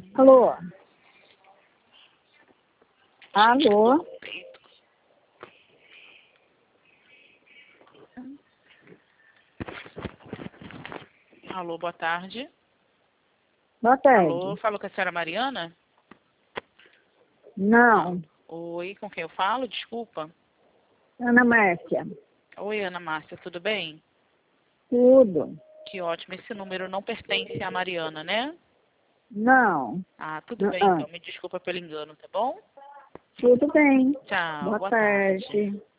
Alô? Alô? Alô, boa tarde. Boa tarde. Alô, falo com a senhora Mariana? Não, Oi, com quem eu falo? Desculpa. Ana Márcia. Oi, Ana Márcia, tudo bem? Tudo. Que ótimo. Esse número não pertence à Mariana, né? Não. Ah, tudo bem, então. Me desculpa pelo engano, tá bom? Tudo bem. Tchau, Boa boa tarde. tarde.